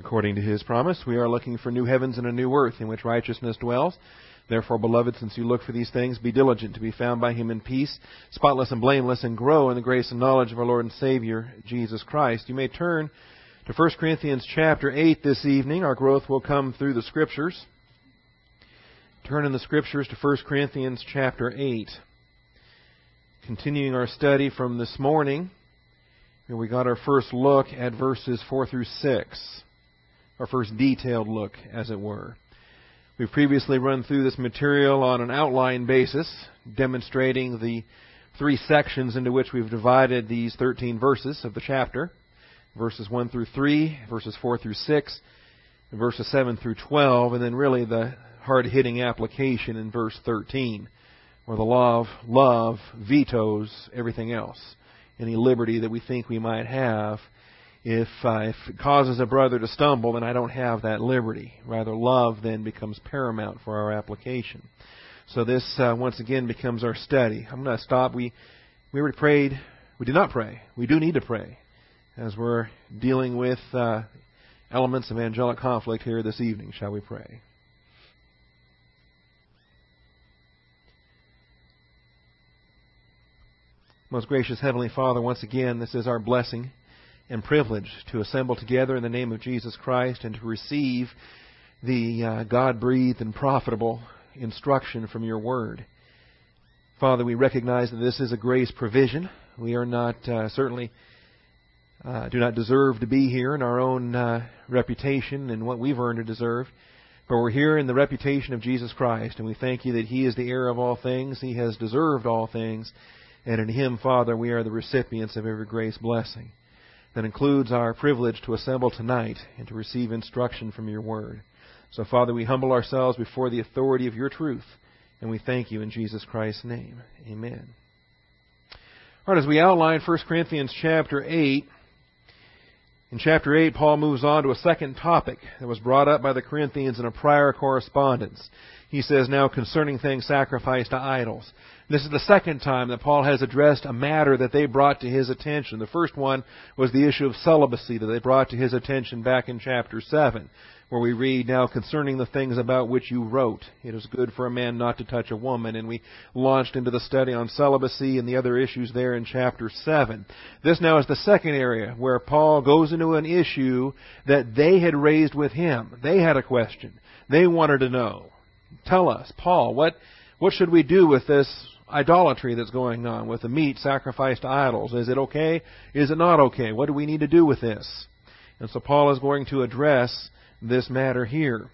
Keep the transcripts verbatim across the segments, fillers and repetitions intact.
According to His promise, we are looking for new heavens and a new earth in which righteousness dwells. Therefore, beloved, since you look for these things, be diligent to be found by Him in peace, spotless and blameless, and grow in the grace and knowledge of our Lord and Savior, Jesus Christ. You may turn to First Corinthians chapter eight this evening. Our growth will come through the Scriptures. Turn in the Scriptures to First Corinthians chapter eight. Continuing our study from this morning, here we got our first look at verses four through six. Our first detailed look, as it were. We've previously run through this material on an outline basis, demonstrating the three sections into which we've divided these thirteen verses of the chapter. Verses one through three, verses four through six, and verses seven through twelve, and then really the hard-hitting application in verse thirteen, where the law of love vetoes everything else, any liberty that we think we might have. If, uh, if it causes a brother to stumble, then I don't have that liberty. Rather, love then becomes paramount for our application. So this, uh, once again, becomes our study. I'm going to stop. We we already prayed. We did not pray. We do need to pray as we're dealing with uh, elements of angelic conflict here this evening. Shall we pray? Most gracious Heavenly Father, once again, this is our blessing and privilege to assemble together in the name of Jesus Christ and to receive the uh, God-breathed and profitable instruction from your Word. Father, we recognize that this is a grace provision. We are not, uh, certainly, uh, do not deserve to be here in our own uh, reputation and what we've earned or deserved. But we're here in the reputation of Jesus Christ, and we thank you that He is the heir of all things. He has deserved all things. And in Him, Father, we are the recipients of every grace blessing. That includes our privilege to assemble tonight and to receive instruction from your Word. So, Father, we humble ourselves before the authority of your truth, and we thank you in Jesus Christ's name. Amen. All right, as we outline First Corinthians chapter eight, in chapter eight, Paul moves on to a second topic that was brought up by the Corinthians in a prior correspondence. He says, now concerning things sacrificed to idols. This is the second time that Paul has addressed a matter that they brought to his attention. The first one was the issue of celibacy that they brought to his attention back in chapter seven, where we read, now concerning the things about which you wrote, it is good for a man not to touch a woman. And we launched into the study on celibacy and the other issues there in chapter seven. This now is the second area where Paul goes into an issue that they had raised with him. They had a question. They wanted to know. Tell us, Paul, what, what should we do with this idolatry that's going on, with the meat sacrificed to idols? Is it okay? Is it not okay? What do we need to do with this? And so Paul is going to address this matter here.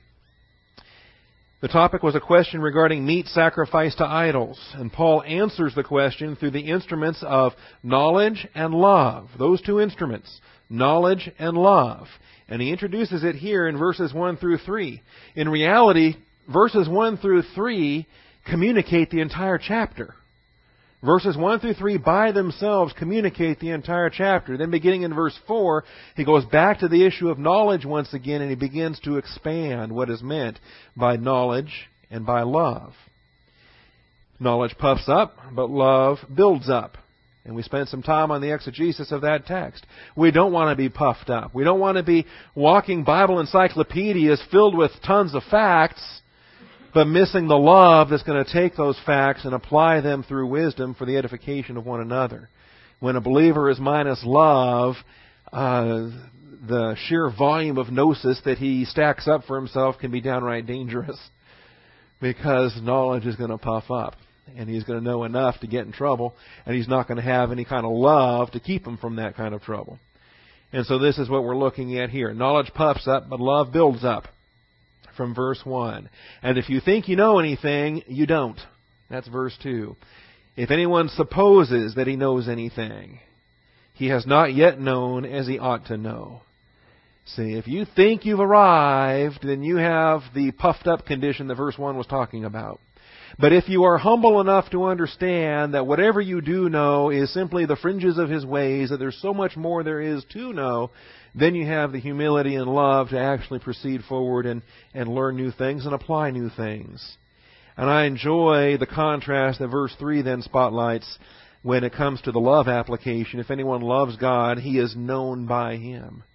The topic was a question regarding meat sacrificed to idols, and Paul answers the question through the instruments of knowledge and love. Those two instruments, knowledge and love. And he introduces it here in verses one through three. In reality, verses one through three communicate the entire chapter. Verses one through three by themselves communicate the entire chapter. Then beginning in verse four, he goes back to the issue of knowledge once again, and he begins to expand what is meant by knowledge and by love. Knowledge puffs up, but love builds up. And we spent some time on the exegesis of that text. We don't want to be puffed up. We don't want to be walking Bible encyclopedias filled with tons of facts, but missing the love that's going to take those facts and apply them through wisdom for the edification of one another. When a believer is minus love, uh, the sheer volume of gnosis that he stacks up for himself can be downright dangerous, because knowledge is going to puff up, and he's going to know enough to get in trouble, and he's not going to have any kind of love to keep him from that kind of trouble. And so this is what we're looking at here. Knowledge puffs up, but love builds up. From verse one. And if you think you know anything, you don't. That's verse two. If anyone supposes that he knows anything, he has not yet known as he ought to know. See, if you think you've arrived, then you have the puffed up condition that verse one was talking about. But if you are humble enough to understand that whatever you do know is simply the fringes of His ways, that there's so much more there is to know, then you have the humility and love to actually proceed forward and, and learn new things and apply new things. And I enjoy the contrast that verse three then spotlights when it comes to the love application. If anyone loves God, he is known by Him.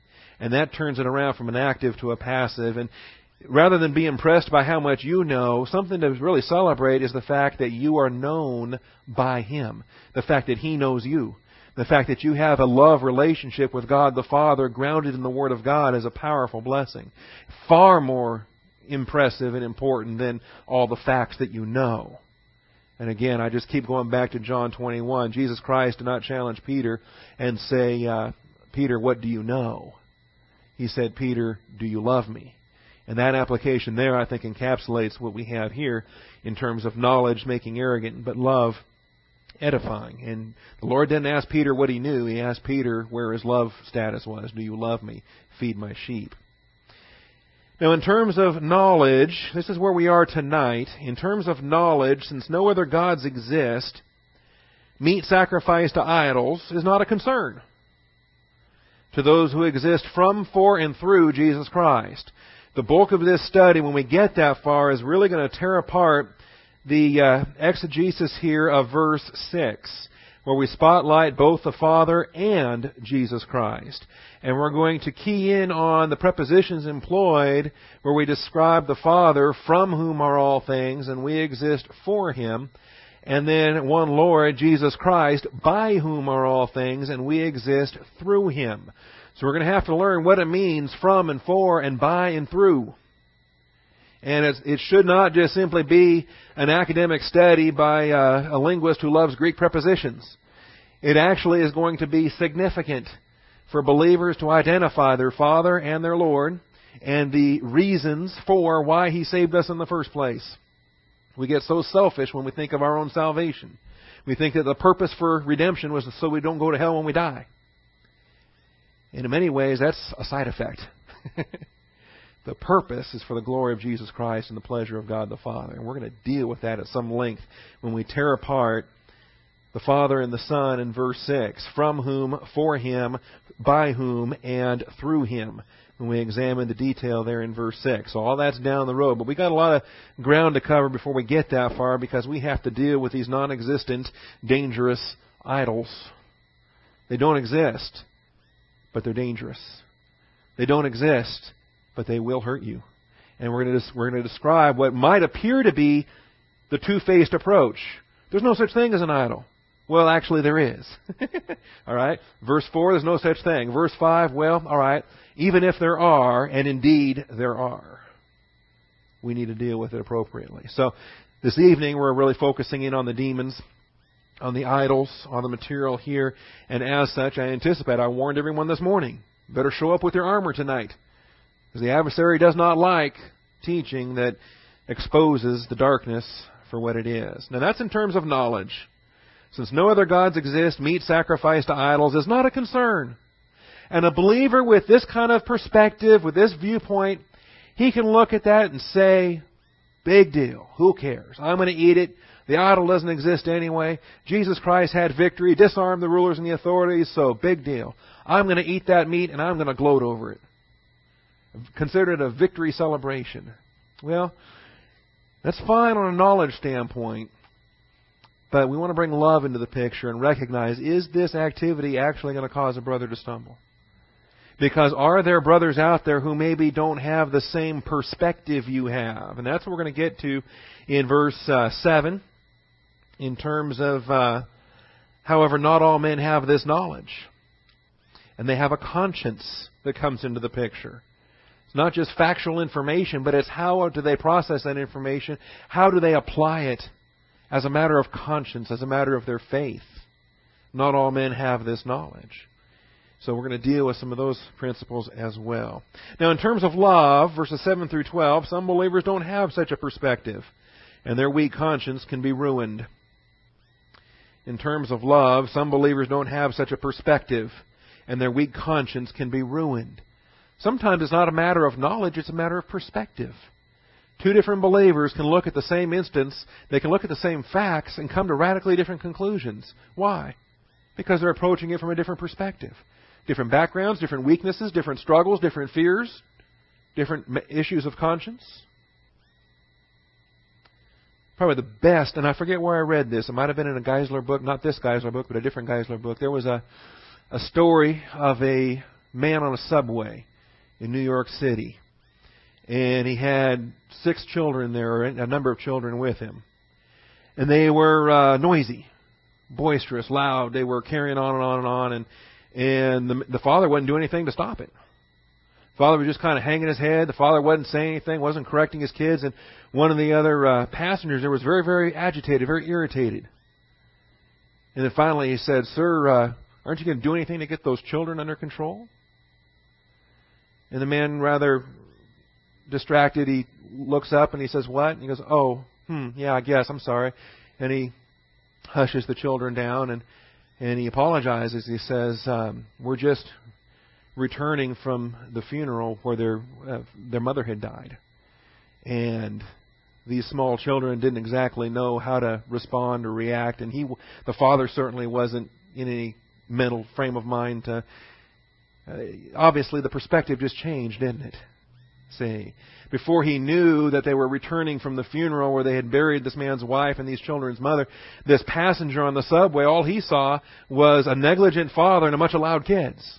And that turns it around from an active to a passive. And rather than be impressed by how much you know, something to really celebrate is the fact that you are known by Him. The fact that He knows you. The fact that you have a love relationship with God the Father grounded in the Word of God is a powerful blessing. Far more impressive and important than all the facts that you know. And again, I just keep going back to John twenty-one. Jesus Christ did not challenge Peter and say, uh, Peter, what do you know? He said, Peter, do you love me? And that application there, I think, encapsulates what we have here in terms of knowledge making arrogant, but love edifying. And the Lord didn't ask Peter what he knew. He asked Peter where his love status was. Do you love me? Feed my sheep. Now, in terms of knowledge, this is where we are tonight. In terms of knowledge, since no other gods exist, meat sacrificed to idols is not a concern to those who exist from, for, and through Jesus Christ. The bulk of this study, when we get that far, is really going to tear apart the uh, exegesis here of verse six, where we spotlight both the Father and Jesus Christ. And we're going to key in on the prepositions employed where we describe the Father, from whom are all things, and we exist for Him. And then one Lord, Jesus Christ, by whom are all things, and we exist through Him. So we're going to have to learn what it means from and for and by and through. And it's, it should not just simply be an academic study by uh, a linguist who loves Greek prepositions. It actually is going to be significant for believers to identify their Father and their Lord and the reasons for why He saved us in the first place. We get so selfish when we think of our own salvation. We think that the purpose for redemption was so we don't go to hell when we die. And in many ways, that's a side effect. The purpose is for the glory of Jesus Christ and the pleasure of God the Father. And we're going to deal with that at some length when we tear apart the Father and the Son in verse six. From whom, for Him, by whom, and through Him. When we examine the detail there in verse six. So all that's down the road. But we got a lot of ground to cover before we get that far, because we have to deal with these non-existent, dangerous idols. They don't exist, but they're dangerous. They don't exist, but they will hurt you. And we're going to we're going to describe what might appear to be the two-faced approach. There's no such thing as an idol. Well, actually, there is. All right. Verse four, there's no such thing. Verse five, well, all right. Even if there are, and indeed there are, we need to deal with it appropriately. So this evening, we're really focusing in on the demons, on the idols, on the material here. And as such, I anticipate, I warned everyone this morning, better show up with your armor tonight. Because the adversary does not like teaching that exposes the darkness for what it is. Now that's in terms of knowledge. Since no other gods exist, meat sacrificed to idols is not a concern. And a believer with this kind of perspective, with this viewpoint, he can look at that and say, big deal. Who cares? I'm going to eat it. The idol doesn't exist anyway. Jesus Christ had victory, disarmed the rulers and the authorities, so big deal. I'm going to eat that meat and I'm going to gloat over it. Consider it a victory celebration. Well, that's fine on a knowledge standpoint. But we want to bring love into the picture and recognize, is this activity actually going to cause a brother to stumble? Because are there brothers out there who maybe don't have the same perspective you have? And that's what we're going to get to in verse uh, seven, in terms of, uh, however, not all men have this knowledge. And they have a conscience that comes into the picture. It's not just factual information, but it's how do they process that information? How do they apply it? As a matter of conscience, as a matter of their faith. Not all men have this knowledge. So we're going to deal with some of those principles as well. Now, in terms of love, verses seven through twelve, some believers don't have such a perspective, and their weak conscience can be ruined. In terms of love, some believers don't have such a perspective, and their weak conscience can be ruined. Sometimes it's not a matter of knowledge, it's a matter of perspective. Two different believers can look at the same instance, they can look at the same facts and come to radically different conclusions. Why? Because they're approaching it from a different perspective. Different backgrounds, different weaknesses, different struggles, different fears, different issues of conscience. Probably the best, and I forget where I read this, it might have been in a Geisler book, not this Geisler book, but a different Geisler book. There was a, a story of a man on a subway. in New York City. And he had six children there, a number of children with him. And they were uh, noisy, boisterous, loud. They were carrying on and on and on. And, and the, the father wasn't doing anything to stop it. The father was just kind of hanging his head. The father wasn't saying anything, wasn't correcting his kids. And one of the other uh, passengers there was very, very agitated, very irritated. And then finally he said, "Sir, uh, aren't you going to do anything to get those children under control?" And the man, rather distracted, he looks up and he says, "What?" And he goes, "Oh, hmm, yeah, I guess. I'm sorry." And he hushes the children down and, and he apologizes. He says, um, "We're just returning from the funeral where their uh, their mother had died. And these small children didn't exactly know how to respond or react. And he, the father certainly wasn't in any mental frame of mind to... Uh, obviously, the perspective just changed, didn't it? See, before he knew that they were returning from the funeral where they had buried this man's wife and these children's mother, this passenger on the subway, all he saw was a negligent father and a bunch of loud kids.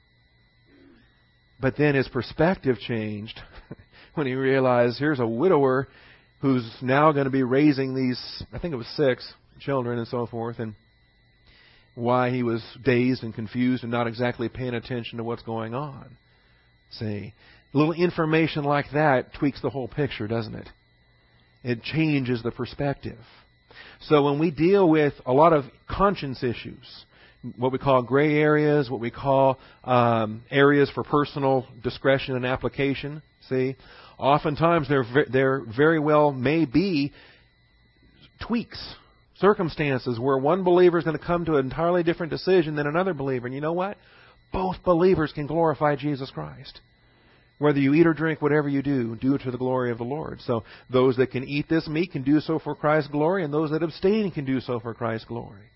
But then his perspective changed when he realized here's a widower who's now going to be raising these, I think it was six children and so forth, and why he was dazed and confused and not exactly paying attention to what's going on. See, a little information like that tweaks the whole picture, doesn't it? It changes the perspective. So when we deal with a lot of conscience issues, what we call gray areas, what we call um, areas for personal discretion and application, see, oftentimes there there very well may be tweaks, circumstances where one believer is going to come to an entirely different decision than another believer. And you know what? Both believers can glorify Jesus Christ. Whether you eat or drink, whatever you do, do it to the glory of the Lord. So those that can eat this meat can do so for Christ's glory, and those that abstain can do so for Christ's glory.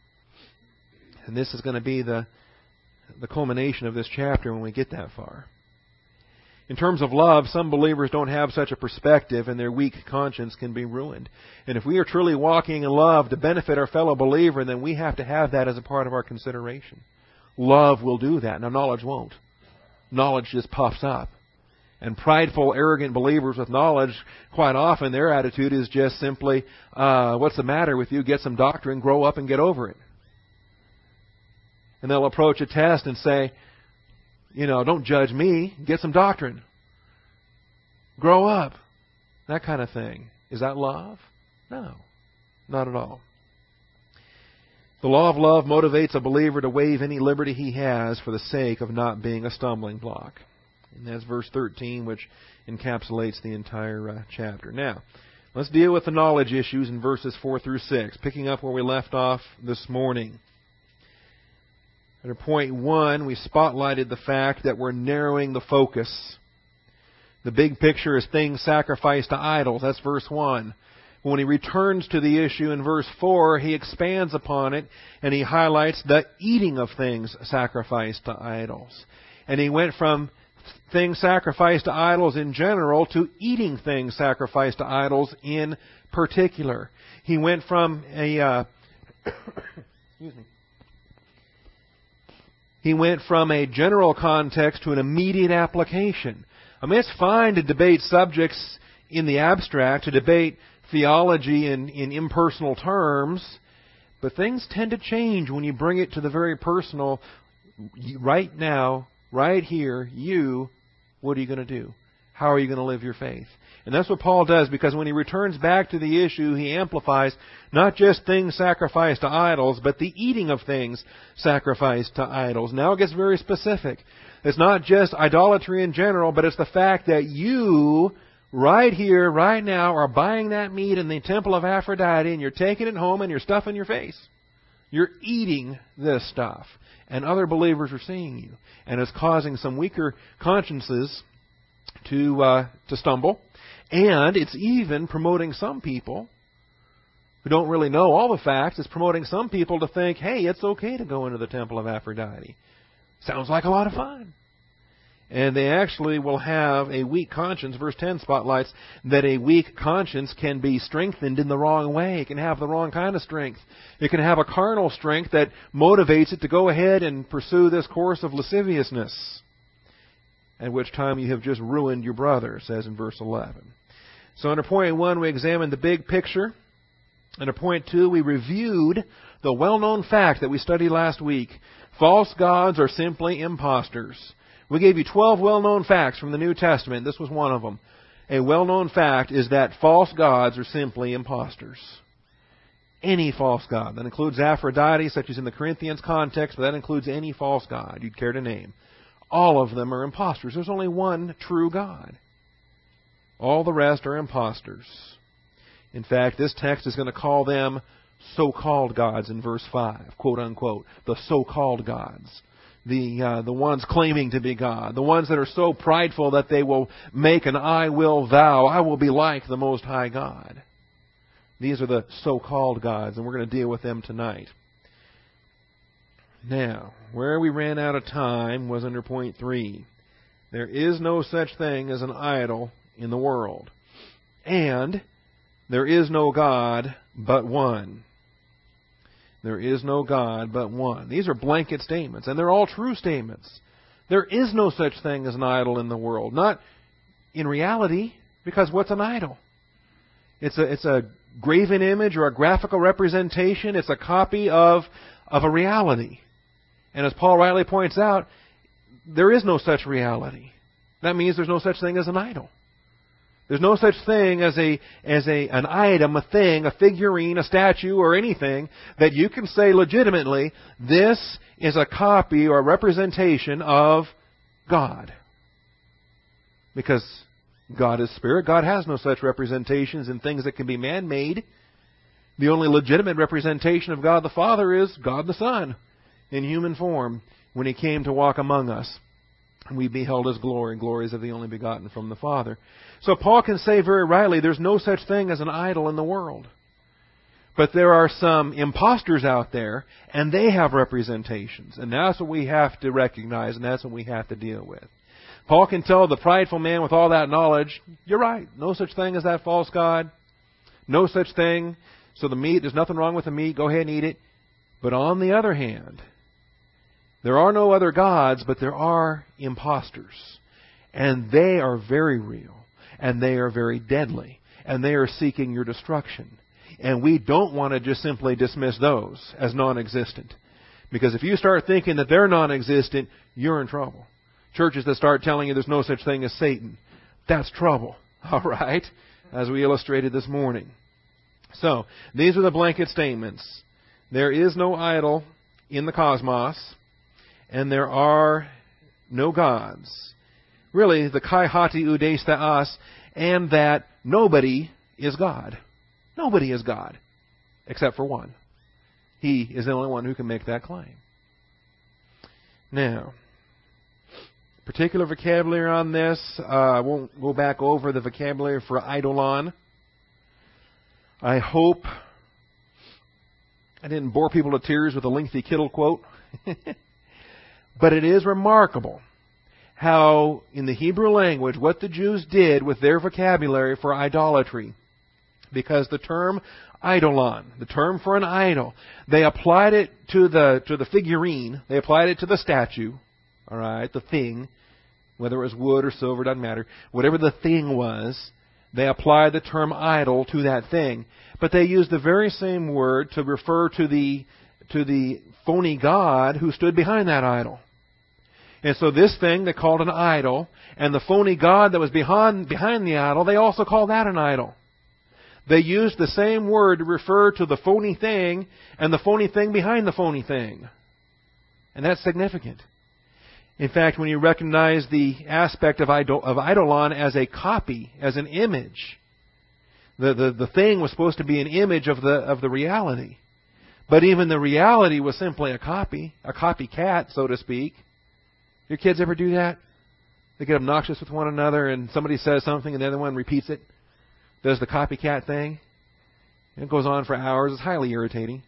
And this is going to be the, the culmination of this chapter when we get that far. In terms of love, some believers don't have such a perspective, and their weak conscience can be ruined. And if we are truly walking in love to benefit our fellow believer, then we have to have that as a part of our consideration. Love will do that. Now, knowledge won't. Knowledge just puffs up. And prideful, arrogant believers with knowledge, quite often their attitude is just simply, uh, what's the matter with you? Get some doctrine, grow up, and get over it. And they'll approach a test and say, you know, don't judge me. Get some doctrine. Grow up. That kind of thing. Is that love? No, not at all. The law of love motivates a believer to waive any liberty he has for the sake of not being a stumbling block. And that's verse thirteen, which encapsulates the entire uh, chapter. Now, let's deal with the knowledge issues in verses four through six, picking up where we left off this morning. Under point one, we spotlighted the fact that we're narrowing the focus. The big picture is things sacrificed to idols. That's verse one. When he returns to the issue in verse four, he expands upon it and he highlights the eating of things sacrificed to idols. And he went from things sacrificed to idols in general to eating things sacrificed to idols in particular. He went from a... Uh, excuse me. He went from a general context to an immediate application. I mean, it's fine to debate subjects in the abstract, to debate theology in, in impersonal terms, but things tend to change when you bring it to the very personal. Right now, right here, you, what are you going to do? How are you going to live your faith? And that's what Paul does, because when he returns back to the issue, he amplifies not just things sacrificed to idols, but the eating of things sacrificed to idols. Now it gets very specific. It's not just idolatry in general, but it's the fact that you, right here, right now, are buying that meat in the temple of Aphrodite, and you're taking it home and you're stuffing your face. You're eating this stuff. And other believers are seeing you. And it's causing some weaker consciences to uh, to stumble. And it's even promoting some people who don't really know all the facts. It's promoting some people to think, hey, it's okay to go into the temple of Aphrodite. Sounds like a lot of fun. And they actually will have a weak conscience. Verse ten spotlights that a weak conscience can be strengthened in the wrong way. It can have the wrong kind of strength. It can have a carnal strength that motivates it to go ahead and pursue this course of lasciviousness. at which time you have just ruined your brother, it says in verse eleven. So under point one, we examined the big picture. Under point two, we reviewed the well-known fact that we studied last week. False gods are simply impostors. We gave you twelve well-known facts from the New Testament. This was one of them. A well-known fact is that false gods are simply impostors. Any false god. That includes Aphrodite, such as in the Corinthians context, but that includes any false god you'd care to name. All of them are impostors. There's only one true God. All the rest are impostors. In fact, this text is going to call them so-called gods in verse five, quote unquote, the so-called gods. The uh, the ones claiming to be God, the ones that are so prideful that they will make an I will vow, I will be like the Most High God. These are the so-called gods, and we're going to deal with them tonight. Now, where we ran out of time was under point three. There is no such thing as an idol in the world. And there is no God but one. There is no God but one. These are blanket statements, and they're all true statements. There is no such thing as an idol in the world. Not in reality, because what's an idol? It's a, it's a graven image or a graphical representation. It's a copy of, of a reality. And as Paul rightly points out, there is no such reality. That means there's no such thing as an idol. There's no such thing as a as a an item, a thing, a figurine, a statue, or anything that you can say legitimately, this is a copy or a representation of God. Because God is spirit. God has no such representations in things that can be man-made. The only legitimate representation of God the Father is God the Son in human form when He came to walk among us. We beheld His glory, glories of the only begotten from the Father. So Paul can say very rightly, there's no such thing as an idol in the world. But there are some imposters out there, and they have representations. And that's what we have to recognize, and that's what we have to deal with. Paul can tell the prideful man with all that knowledge, you're right, no such thing as that false god. No such thing. So the meat, there's nothing wrong with the meat, go ahead and eat it. But on the other hand, there are no other gods, but there are imposters. And they are very real. And they are very deadly. And they are seeking your destruction. And we don't want to just simply dismiss those as non-existent. Because if you start thinking that they're non-existent, you're in trouble. Churches that start telling you there's no such thing as Satan, that's trouble. All right? As we illustrated this morning. So, these are the blanket statements. There is no idol in the cosmos. And there are no gods. Really, the kai hati oudeis theos, and that nobody is God. Nobody is God, except for one. He is the only one who can make that claim. Now, particular vocabulary on this, uh, I won't go back over the vocabulary for eidolon. I hope I didn't bore people to tears with a lengthy Kittel quote. But it is remarkable how, in the Hebrew language, what the Jews did with their vocabulary for idolatry. Because the term eidolon, the term for an idol, they applied it to the to the figurine, they applied it to the statue, all right, the thing, whether it was wood or silver, doesn't matter. Whatever the thing was, they applied the term idol to that thing. But they used the very same word to refer to the to the phony god who stood behind that idol. And so this thing they called an idol, and the phony god that was behind behind the idol, they also called that an idol. They used the same word to refer to the phony thing and the phony thing behind the phony thing. And that's significant. In fact, when you recognize the aspect of idol, of eidolon as a copy, as an image, the, the, the thing was supposed to be an image of the of the reality. But even the reality was simply a copy, a copycat, so to speak. Your kids ever do that? They get obnoxious with one another and somebody says something and the other one repeats it. Does the copycat thing. It goes on for hours. It's highly irritating.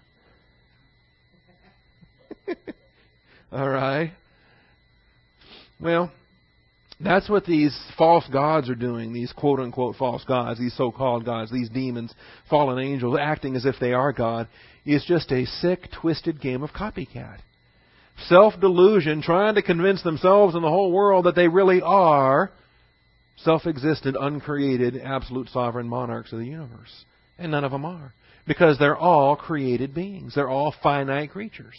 All right. Well, that's what these false gods are doing, these quote-unquote false gods, these so-called gods, these demons, fallen angels, acting as if they are God, is just a sick, twisted game of copycat. self-delusion, trying to convince themselves and the whole world that they really are self-existent, uncreated, absolute sovereign monarchs of the universe. And none of them are. Because they're all created beings. They're all finite creatures.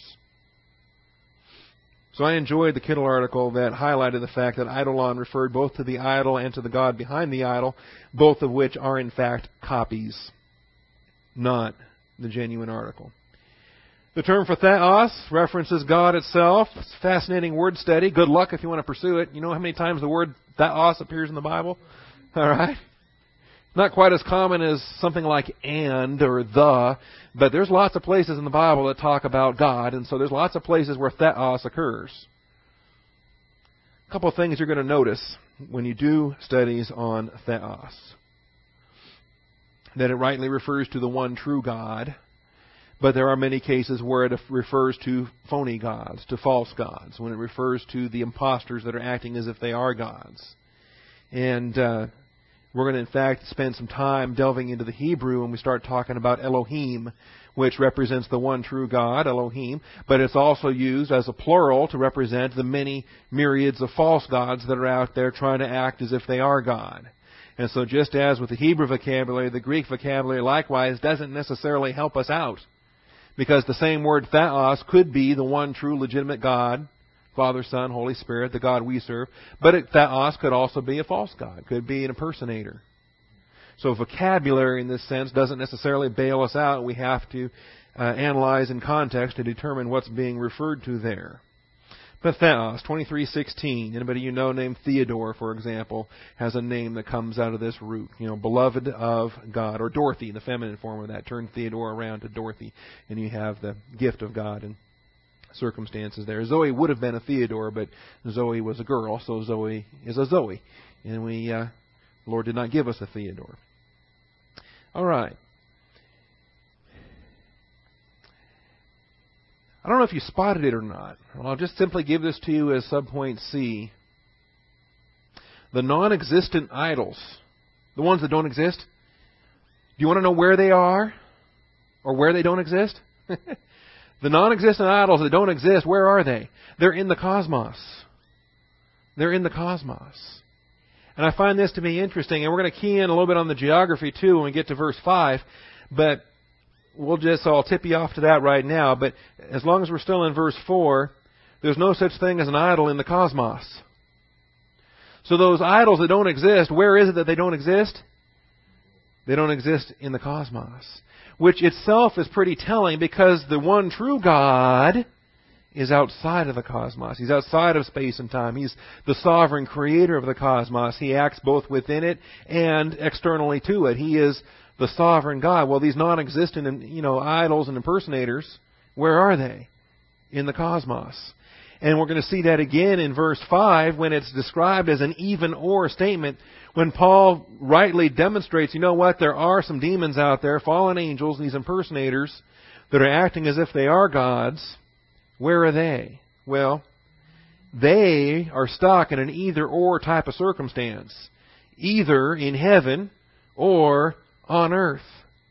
So I enjoyed the Kittel article that highlighted the fact that eidolon referred both to the idol and to the God behind the idol, both of which are in fact copies, not the genuine article. The term for theos references God itself. It's a fascinating word study. Good luck if you want to pursue it. You know how many times the word theos appears in the Bible? All right. Not quite as common as something like and or the, but there's lots of places in the Bible that talk about God, and so there's lots of places where theos occurs. A couple of things you're going to notice when you do studies on theos. That it rightly refers to the one true God, but there are many cases where it refers to phony gods, to false gods, when it refers to the imposters that are acting as if they are gods. And uh, we're going to, in fact, spend some time delving into the Hebrew when we start talking about Elohim, which represents the one true God, Elohim, but it's also used as a plural to represent the many myriads of false gods that are out there trying to act as if they are God. And so just as with the Hebrew vocabulary, the Greek vocabulary likewise doesn't necessarily help us out, because the same word theos could be the one true legitimate God, Father, Son, Holy Spirit, the God we serve. But it, theos could also be a false god, could be an impersonator. So vocabulary in this sense doesn't necessarily bail us out. We have to uh, analyze in context to determine what's being referred to there. But theos, twenty-three sixteen, anybody you know named Theodore, for example, has a name that comes out of this root. You know, beloved of God. Or Dorothy, the feminine form of that. Turn Theodore around to Dorothy, and you have the gift of God and circumstances there. Zoe would have been a Theodore, but Zoe was a girl, so Zoe is a Zoe. And we, uh, the Lord did not give us a Theodore. All right. I don't know if you spotted it or not. Well, I'll just simply give this to you as subpoint C. The non-existent idols, the ones that don't exist. Do you want to know where they are or where they don't exist? The non-existent idols that don't exist, where are they? They're in the cosmos. They're in the cosmos. And I find this to be interesting, and we're going to key in a little bit on the geography too when we get to verse five, but we'll just, so I'll tip you off to that right now, but as long as we're still in verse four, there's no such thing as an idol in the cosmos. So those idols that don't exist, where is it that they don't exist? They don't exist in the cosmos. Which itself is pretty telling, because the one true God is outside of the cosmos. He's outside of space and time. He's the sovereign creator of the cosmos. He acts both within it and externally to it. He is the sovereign God. Well, these non-existent, you know, idols and impersonators, where are they? In the cosmos. And we're going to see that again in verse five when it's described as an even-or statement. When Paul rightly demonstrates, you know what, there are some demons out there, fallen angels, these impersonators, that are acting as if they are gods. Where are they? Well, they are stuck in an either-or type of circumstance. Either in heaven or on earth.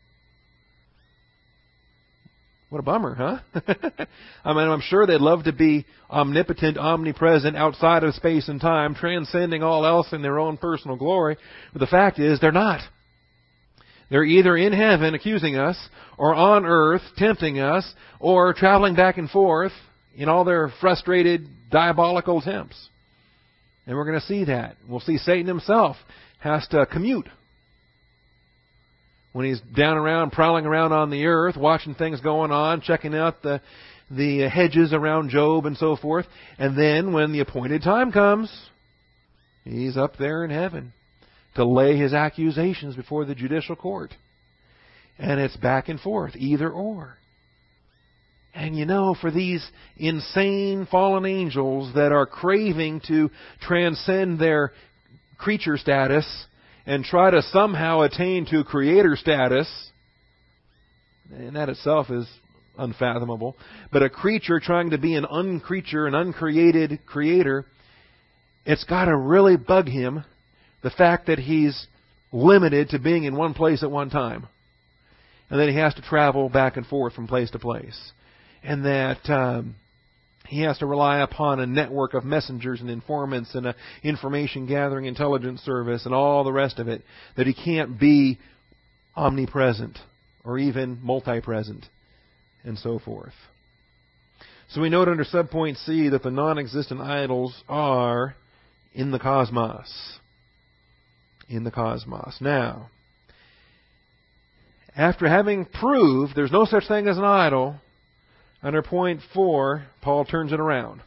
What a bummer, huh? I mean, I'm sure they'd love to be omnipotent, omnipresent, outside of space and time, transcending all else in their own personal glory. But the fact is, they're not. They're either in heaven accusing us, or on earth tempting us, or traveling back and forth in all their frustrated, diabolical attempts. And we're going to see that. We'll see Satan himself has to commute. When he's down around, prowling around on the earth, watching things going on, checking out the the hedges around Job and so forth. And then when the appointed time comes, he's up there in heaven to lay his accusations before the judicial court. And it's back and forth, either or. And you know, for these insane fallen angels that are craving to transcend their creature status and try to somehow attain to creator status, and that itself is unfathomable, but a creature trying to be an uncreature, an uncreated creator, it's got to really bug him, the fact that he's limited to being in one place at one time. And then he has to travel back and forth from place to place. And that um, He has to rely upon a network of messengers and informants and an information gathering intelligence service and all the rest of it, that he can't be omnipresent or even multi-present and so forth. So we note under subpoint C that the non-existent idols are in the cosmos. In the cosmos. Now, after having proved there's no such thing as an idol, under point four, Paul turns it around.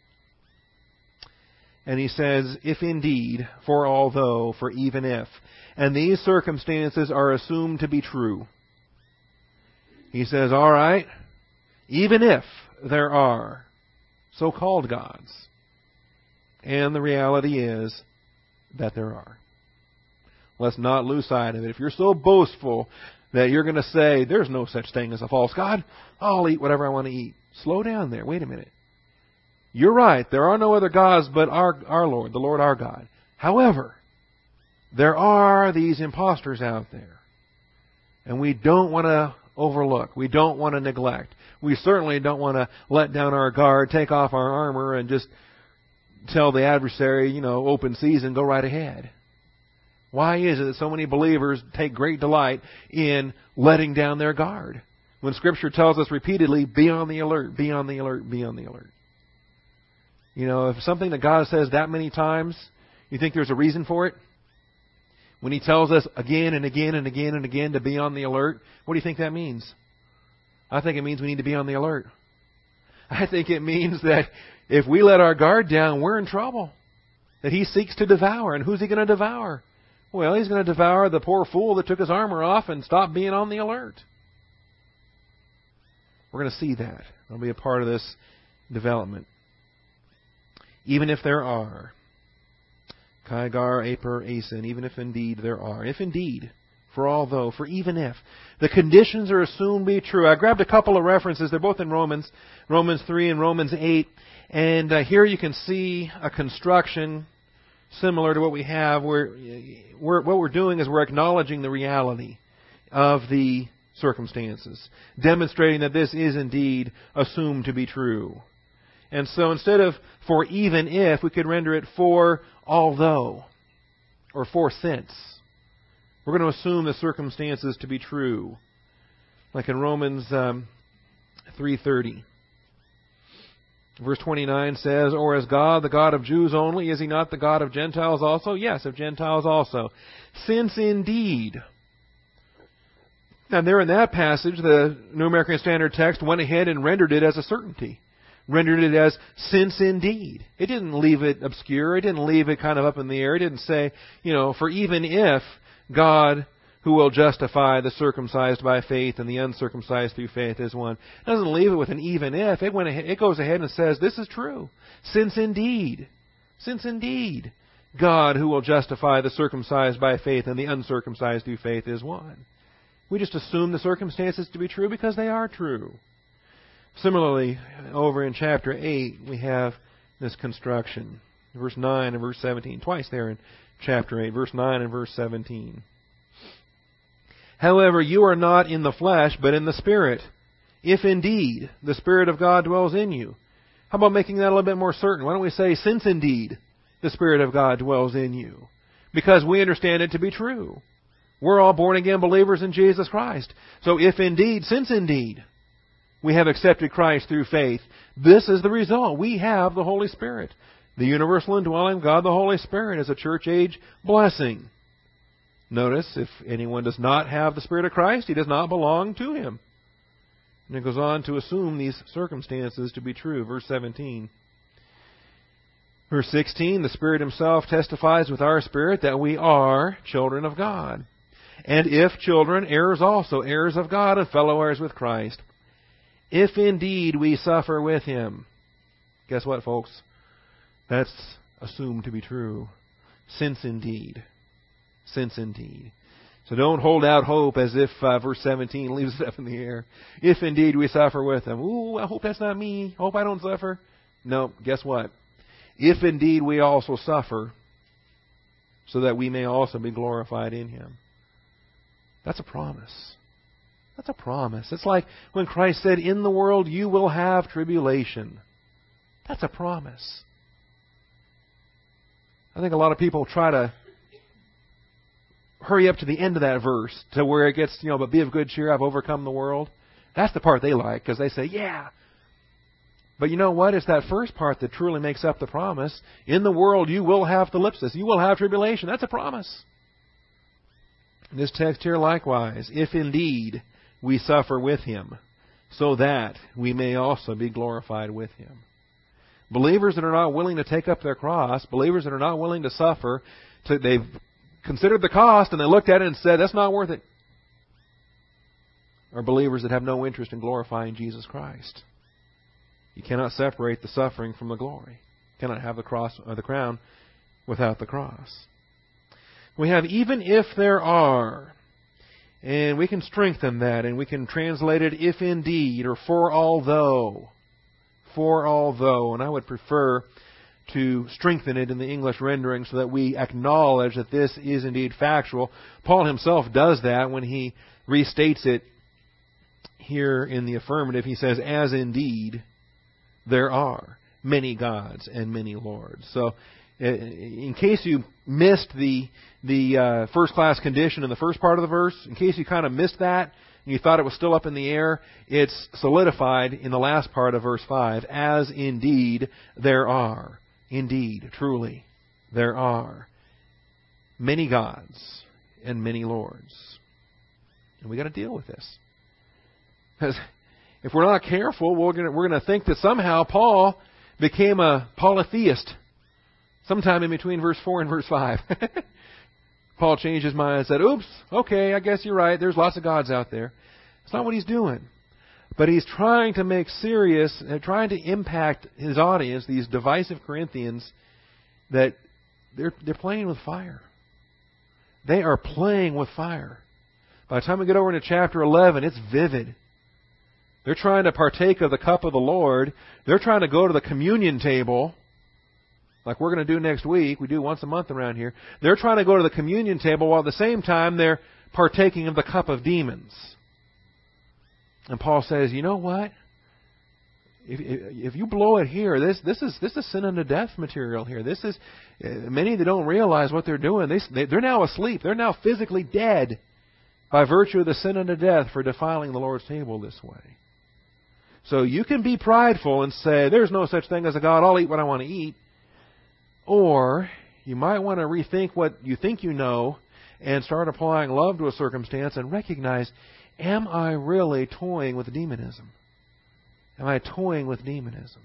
And he says, if indeed, for although, for even if. And these circumstances are assumed to be true. He says, all right, even if there are so-called gods. And the reality is that there are. Let's not lose sight of it. If you're so boastful that you're going to say, there's no such thing as a false god, I'll eat whatever I want to eat. Slow down there. Wait a minute. You're right. There are no other gods but our, our Lord, the Lord our God. However, there are these imposters out there. And we don't want to overlook. We don't want to neglect. We certainly don't want to let down our guard, take off our armor, and just tell the adversary, you know, open season, go right ahead. Why is it that so many believers take great delight in letting down their guard? When Scripture tells us repeatedly, be on the alert, be on the alert, be on the alert. You know, if something that God says that many times, you think there's a reason for it? When He tells us again and again and again and again to be on the alert, what do you think that means? I think it means we need to be on the alert. I think it means that if we let our guard down, we're in trouble. That He seeks to devour. And who's He going to devour? Well, He's going to devour the poor fool that took his armor off and stopped being on the alert. We're going to see that. That'll be a part of this development. Even if there are. Kaigar, Aper, Asin, even if indeed there are. If indeed, for although, for even if. The conditions are assumed to be true. I grabbed a couple of references. They're both in Romans. Romans three and Romans eight. And uh, here you can see a construction similar to what we have. Where we're, what we're doing is we're acknowledging the reality of the circumstances. Demonstrating that this is indeed assumed to be true. And so instead of for even if, we could render it for although, or for since. We're going to assume the circumstances to be true. Like in Romans um, three thirty. Verse twenty-nine says, or is God the God of Jews only? Is He not the God of Gentiles also? Yes, of Gentiles also. Since indeed. And there in that passage, the New American Standard Text went ahead and rendered it as a certainty. Rendered it as since indeed. It didn't leave it obscure. It didn't leave it kind of up in the air. It didn't say, you know, for even if God, who will justify the circumcised by faith and the uncircumcised through faith, is one. It doesn't leave it with an even if. It went ahead, it goes ahead and says, this is true. Since indeed, since indeed, God, who will justify the circumcised by faith and the uncircumcised through faith, is one. We just assume the circumstances to be true because they are true. Similarly, over in chapter eight, we have this construction. Verse nine and verse seventeen. Twice there in chapter eight. Verse nine and verse seventeen. However, you are not in the flesh, but in the Spirit, if indeed the Spirit of God dwells in you. How about making that a little bit more certain? Why don't we say, since indeed the Spirit of God dwells in you? Because we understand it to be true. We're all born-again believers in Jesus Christ. So if indeed, since indeed, we have accepted Christ through faith, this is the result. We have the Holy Spirit. The universal indwelling God, the Holy Spirit, is a church age blessing. Notice, if anyone does not have the Spirit of Christ, he does not belong to Him. And it goes on to assume these circumstances to be true. Verse seventeen. Verse sixteen, the Spirit Himself testifies with our spirit that we are children of God. And if children, heirs also, heirs of God and fellow heirs with Christ. If indeed we suffer with Him. Guess what, folks? That's assumed to be true. Since indeed. Since indeed. So don't hold out hope as if uh, verse seventeen leaves it up in the air. If indeed we suffer with Him. Ooh, I hope that's not me. Hope I don't suffer. No, guess what? If indeed we also suffer, so that we may also be glorified in Him. That's a promise. That's a promise. It's like when Christ said, in the world you will have tribulation. That's a promise. I think a lot of people try to hurry up to the end of that verse to where it gets, you know, but be of good cheer, I've overcome the world. That's the part they like because they say, yeah. But you know what? It's that first part that truly makes up the promise. In the world you will have thlipsis. You will have tribulation. That's a promise. In this text here likewise, if indeed we suffer with Him, so that we may also be glorified with Him. Believers that are not willing to take up their cross, believers that are not willing to suffer, to, they've considered the cost and they looked at it and said, that's not worth it, are believers that have no interest in glorifying Jesus Christ. You cannot separate the suffering from the glory. You cannot have the cross or the crown without the cross. We have even if there are, and we can strengthen that and we can translate it if indeed or for although. For although, and I would prefer to strengthen it in the English rendering so that we acknowledge that this is indeed factual. Paul himself does that when he restates it here in the affirmative. He says, as indeed there are many gods and many lords. So in case you missed the the uh, first class condition in the first part of the verse, in case you kind of missed that, and you thought it was still up in the air, it's solidified in the last part of verse five, as indeed there are. Indeed, truly, there are many gods and many lords. And we've got to deal with this. Because if we're not careful, we're going to, we're going to think that somehow Paul became a polytheist sometime in between verse four and verse five. Paul changed his mind and said, oops, okay, I guess you're right. There's lots of gods out there. That's not what he's doing. But he's trying to make serious, and trying to impact his audience, these divisive Corinthians, that they're, they're playing with fire. They are playing with fire. By the time we get over into chapter eleven, it's vivid. They're trying to partake of the cup of the Lord. They're trying to go to the communion table, like we're going to do next week. We do once a month around here. They're trying to go to the communion table while at the same time they're partaking of the cup of demons. And Paul says, you know what? If, if you blow it here, this this is this is sin unto death material here. This is many that don't realize what they're doing. They they're now asleep. They're now physically dead by virtue of the sin unto death for defiling the Lord's table this way. So you can be prideful and say, there's no such thing as a God. I'll eat what I want to eat. Or you might want to rethink what you think you know and start applying love to a circumstance and recognize, am I really toying with demonism? Am I toying with demonism?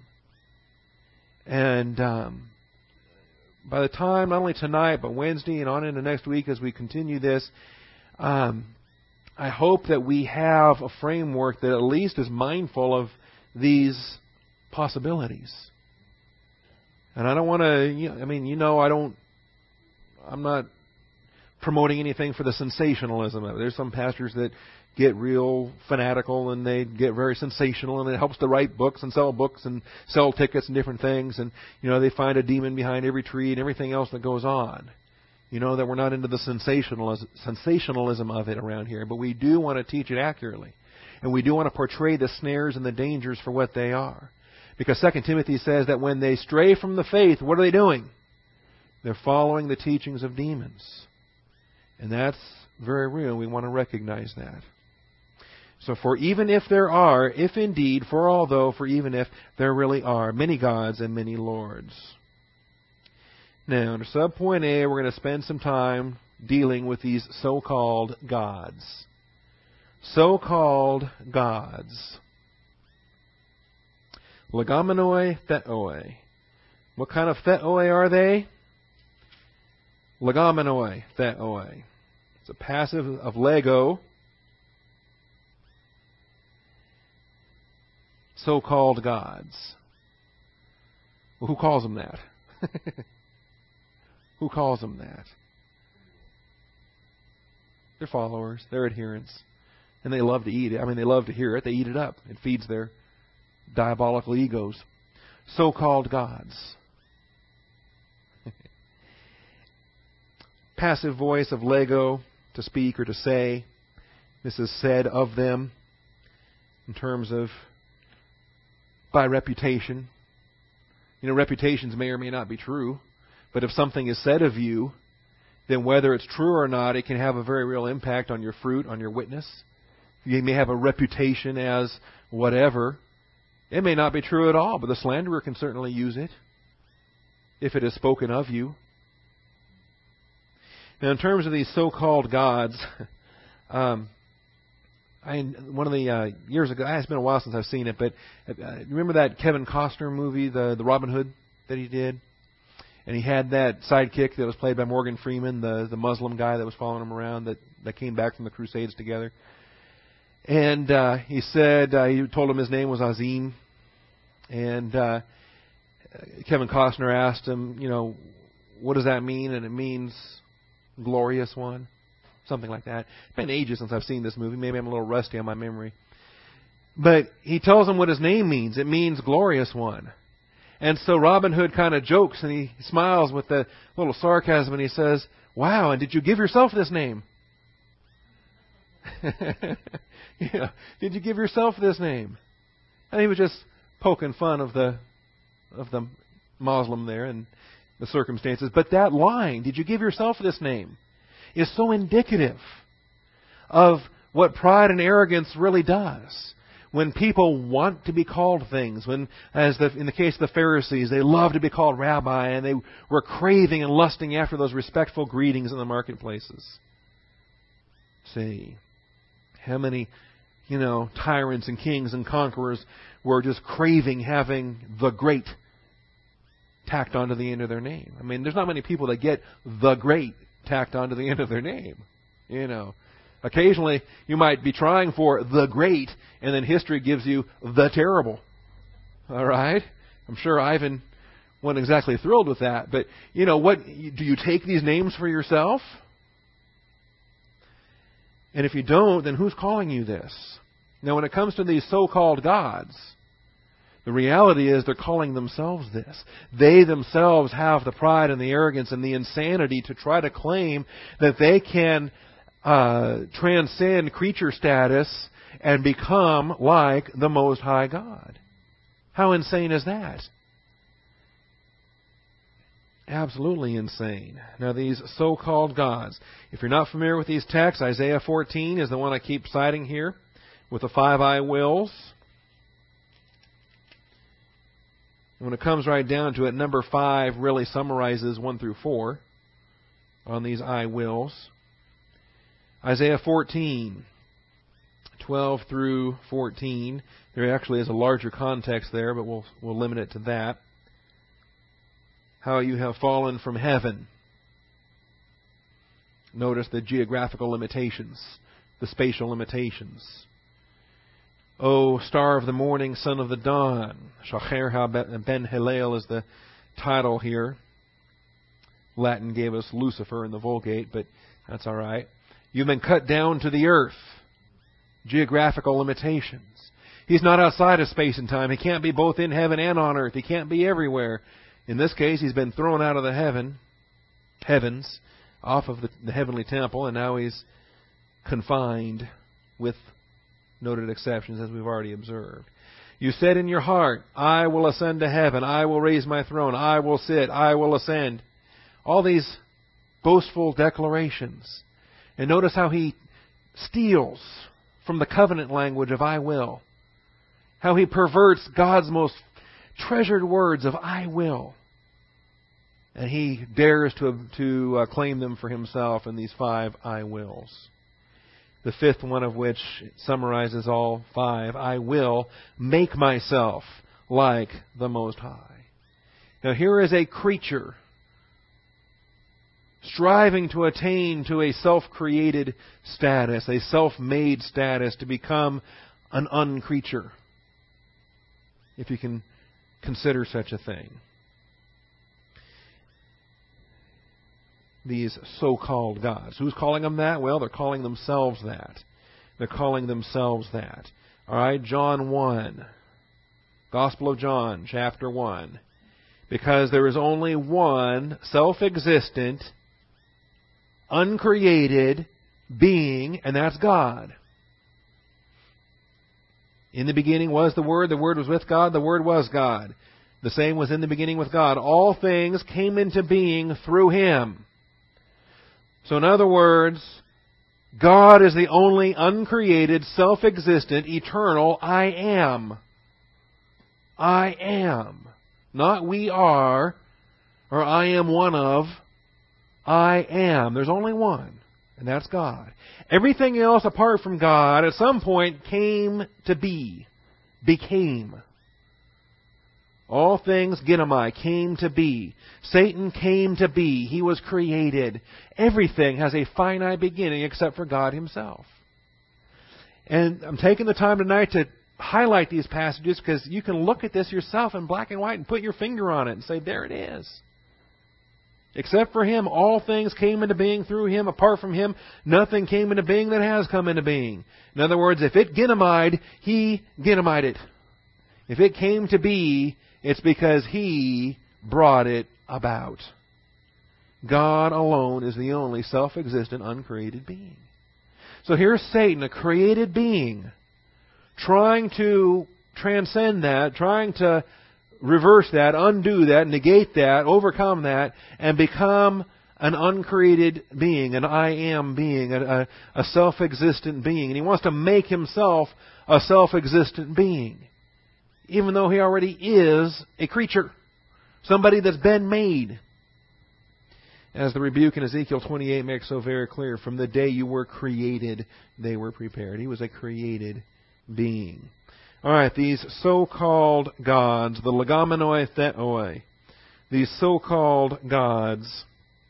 And um, by the time, not only tonight, but Wednesday and on into next week as we continue this, um, I hope that we have a framework that at least is mindful of these possibilities. And I don't want to, you know, I mean, you know, I don't, I'm not promoting anything for the sensationalism of it. There's some pastors that get real fanatical and they get very sensational, and it helps to write books and sell books and sell tickets and different things. And, you know, they find a demon behind every tree and everything else that goes on. You know, that we're not into the sensationalism, sensationalism of it around here, but we do want to teach it accurately. And we do want to portray the snares and the dangers for what they are. Because Second Timothy says that when they stray from the faith, what are they doing? They're following the teachings of demons. And that's very real. We want to recognize that. So for even if there are, if indeed, for although, for even if, there really are many gods and many lords. Now, under subpoint A, we're going to spend some time dealing with these so-called gods. So-called gods. Legomenoi theoi. What kind of theoi are they? Legomenoi theoi. It's a passive of lego. So-called gods. Well, who calls them that? Who calls them that? Their followers, their adherents. And they love to eat it. I mean, they love to hear it. They eat it up. It feeds their diabolical egos. So-called gods. Passive voice of lego, to speak or to say. This is said of them in terms of by reputation. You know, reputations may or may not be true. But if something is said of you, then whether it's true or not, it can have a very real impact on your fruit, on your witness. You may have a reputation as whatever. It may not be true at all, but the slanderer can certainly use it if it is spoken of you. Now, in terms of these so-called gods, um, I, one of the uh, years ago, it's been a while since I've seen it, but uh, remember that Kevin Costner movie, the the Robin Hood that he did, and he had that sidekick that was played by Morgan Freeman, the the Muslim guy that was following him around, that that came back from the Crusades together. And uh, he said uh, he told him his name was Azim, and uh, Kevin Costner asked him, you know, what does that mean? And it means glorious one, something like that. It's been ages since I've seen this movie. Maybe I'm a little rusty on my memory. But he tells him what his name means. It means glorious one. And so Robin Hood kind of jokes and he smiles with a little sarcasm and he says, wow, and did you give yourself this name? Yeah, did you give yourself this name? And he was just poking fun of the of the Muslim there and the circumstances. But that line, did you give yourself this name, is so indicative of what pride and arrogance really does. When people want to be called things, when, as the, in the case of the Pharisees, they loved to be called rabbi, and they were craving and lusting after those respectful greetings in the marketplaces. See, how many, you know, tyrants and kings and conquerors were just craving having the great tacked onto the end of their name. I mean, there's not many people that get the great tacked onto the end of their name. You know, occasionally you might be trying for the great, and then history gives you the terrible. All right? I'm sure Ivan wasn't exactly thrilled with that. But, you know, what do you take these names for yourself? And if you don't, then who's calling you this? Now, when it comes to these so-called gods, the reality is they're calling themselves this. They themselves have the pride and the arrogance and the insanity to try to claim that they can uh, transcend creature status and become like the Most High God. How insane is that? Absolutely insane. Now, these so-called gods. If you're not familiar with these texts, Isaiah fourteen is the one I keep citing here with the five I wills. When it comes right down to it, number five really summarizes one through four on these I wills. Isaiah fourteen, twelve through fourteen. There actually is a larger context there, but we'll we'll limit it to that. How you have fallen from heaven. Notice the geographical limitations, the spatial limitations. O star of the morning, son of the dawn. Shacher ben Hillel is the title here. Latin gave us Lucifer in the Vulgate, but that's all right. You've been cut down to the earth. Geographical limitations. He's not outside of space and time. He can't be both in heaven and on earth. He can't be everywhere. In this case, he's been thrown out of the heaven, heavens, off of the, the heavenly temple, and now he's confined with noted exceptions, as we've already observed. You said in your heart, I will ascend to heaven, I will raise my throne, I will sit, I will ascend. All these boastful declarations. And notice how he steals from the covenant language of I will. How he perverts God's most treasured words of I will. And he dares to, to uh, claim them for himself in these five I wills. The fifth one of which summarizes all five. I will make myself like the Most High. Now here is a creature striving to attain to a self-created status, a self-made status, to become an uncreature, if you can consider such a thing. These so-called gods. Who's calling them that? Well, they're calling themselves that. They're calling themselves that. All right, John one. Gospel of John, chapter one. Because there is only one self-existent, uncreated being, and that's God. In the beginning was the Word, the Word was with God, the Word was God. The same was in the beginning with God. All things came into being through Him. So in other words, God is the only uncreated, self-existent, eternal I am. I am. Not we are, or I am one of. I am. There's only one, and that's God. Everything else apart from God at some point came to be, became. All things, Genomai, came to be. Satan came to be. He was created. Everything has a finite beginning except for God Himself. And I'm taking the time tonight to highlight these passages because you can look at this yourself in black and white and put your finger on it and say, there it is. Except for Him, all things came into being through Him. Apart from Him, nothing came into being that has come into being. In other words, if it Genomied, He Genomied it. If it came to be, it's because He brought it about. God alone is the only self-existent, uncreated being. So here's Satan, a created being, trying to transcend that, trying to reverse that, undo that, negate that, overcome that, and become an uncreated being, an I am being, a, a, a self-existent being. And he wants to make himself a self-existent being, even though he already is a creature, somebody that's been made. As the rebuke in Ezekiel twenty-eight makes so very clear, from the day you were created, they were prepared. He was a created being. All right, these so-called gods, the legomenoi theoi, these so-called gods,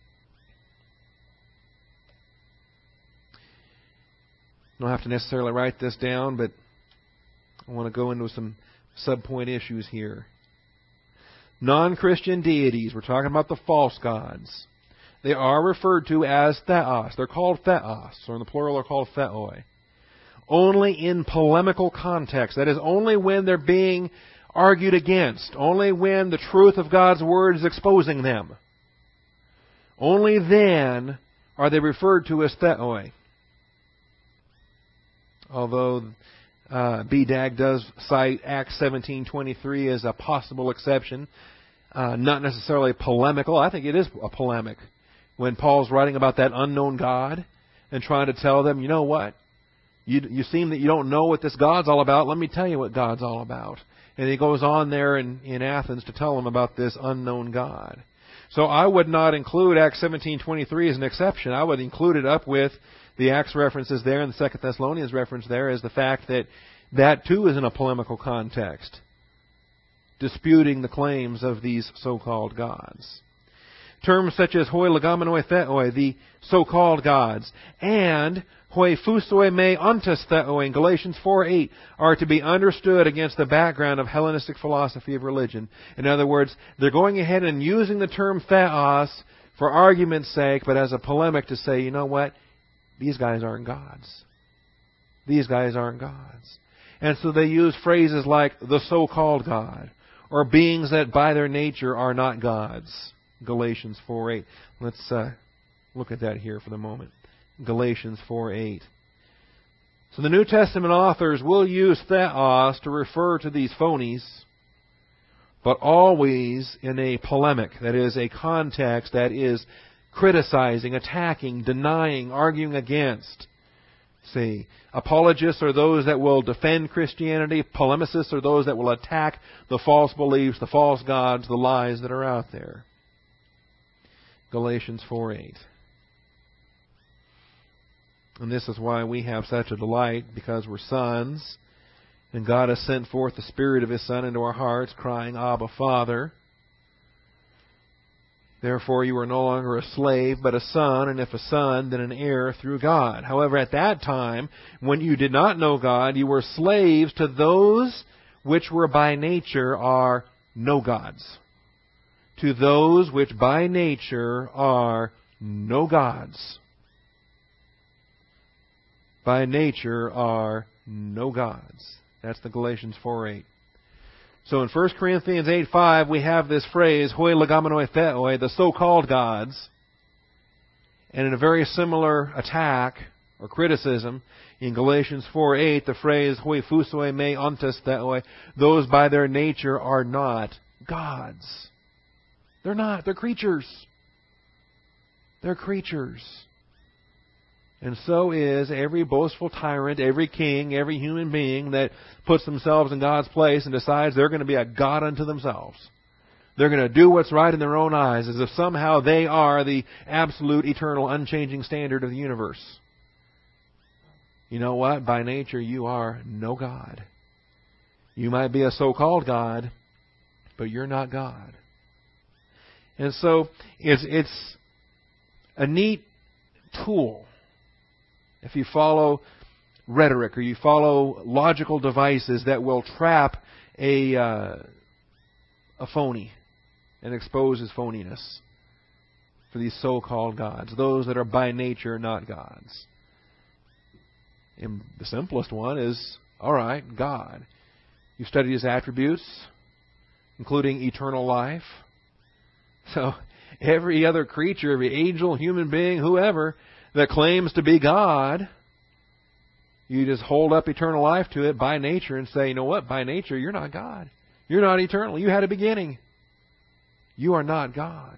I don't have to necessarily write this down, but I want to go into some subpoint issues here. Non-Christian deities, we're talking about the false gods. They are referred to as theos. They're called theos, or in the plural they're called theoi. Only in polemical context. That is, only when they're being argued against. Only when the truth of God's Word is exposing them. Only then are they referred to as theoi. Although uh, B D A G does cite Acts seventeen twenty-three as a possible exception, uh, not necessarily polemical. I think it is a polemic. When Paul's writing about that unknown God and trying to tell them, you know what? You, you seem that you don't know what this God's all about. Let me tell you what God's all about. And he goes on there in, in Athens to tell them about this unknown God. So I would not include Acts seventeen twenty-three as an exception. I would include it up with the Acts references there and the Second Thessalonians reference there as the fact that that too is in a polemical context, disputing the claims of these so-called gods. Terms such as hoi legomenoi theoi, the so-called gods, and hoi phusoi me ontes theoi in Galatians four eight are to be understood against the background of Hellenistic philosophy of religion. In other words, they're going ahead and using the term theos for argument's sake, but as a polemic to say, you know what? These guys aren't gods. These guys aren't gods. And so they use phrases like the so-called God, or beings that by their nature are not gods. Galatians four eight. Let's uh, look at that here for the moment. Galatians four eight. So the New Testament authors will use theos to refer to these phonies, but always in a polemic. That is, a context that is criticizing, attacking, denying, arguing against. See, apologists are those that will defend Christianity. Polemicists are those that will attack the false beliefs, the false gods, the lies that are out there. Galatians four eight. And this is why we have such a delight, because we're sons, and God has sent forth the Spirit of His Son into our hearts, crying, Abba, Father. Therefore you are no longer a slave, but a son, and if a son, then an heir through God. However, at that time, when you did not know God, you were slaves to those which were by nature are no gods. To those which by nature are no gods. By nature are no gods. That's the Galatians four eight. So in First Corinthians eight five, we have this phrase, hoi legomenoi theoi, the so-called gods. And in a very similar attack or criticism, in Galatians four eight, the phrase, hoi phusoi me ontes theoi, those by their nature are not gods. They're not. They're creatures. They're creatures. And so is every boastful tyrant, every king, every human being that puts themselves in God's place and decides they're going to be a god unto themselves. They're going to do what's right in their own eyes, as if somehow they are the absolute, eternal, unchanging standard of the universe. You know what? By nature, you are no God. You might be a so-called God, but you're not God. And so it's, it's a neat tool. If you follow rhetoric or you follow logical devices that will trap a uh, a phony and expose his phoniness for these so-called gods, those that are by nature not gods. And the simplest one is, all right, God. You study His attributes, including eternal life. So every other creature, every angel, human being, whoever that claims to be God, you just hold up eternal life to it by nature and say, you know what? By nature, you're not God. You're not eternal. You had a beginning. You are not God.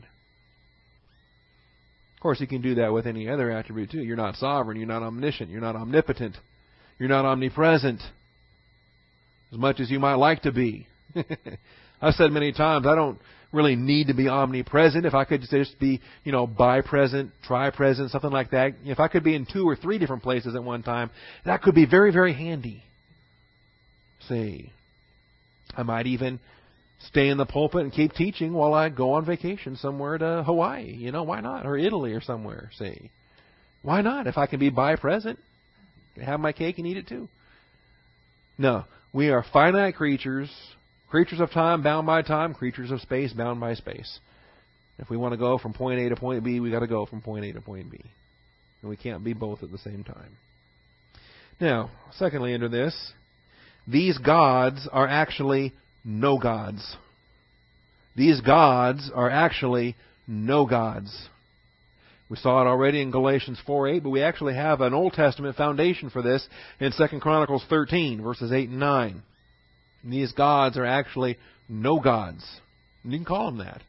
Of course, you can do that with any other attribute too. You're not sovereign. You're not omniscient. You're not omnipotent. You're not omnipresent, as much as you might like to be. I've said many times, I don't really need to be omnipresent. If I could just be, you know, bipresent, tripresent, something like that. If I could be in two or three different places at one time, that could be very, very handy. See, I might even stay in the pulpit and keep teaching while I go on vacation somewhere to Hawaii. You know, why not? Or Italy or somewhere, see. Why not? If I can be bipresent, have my cake and eat it too. No, we are finite creatures. Creatures of time bound by time, creatures of space bound by space. If we want to go from point A to point B, we've got to go from point A to point B. And we can't be both at the same time. Now, secondly, under this, these gods are actually no gods. These gods are actually no gods. We saw it already in Galatians four eight, but we actually have an Old Testament foundation for this in Second Chronicles thirteen, verses eight and nine. And these gods are actually no gods. And you can call them that.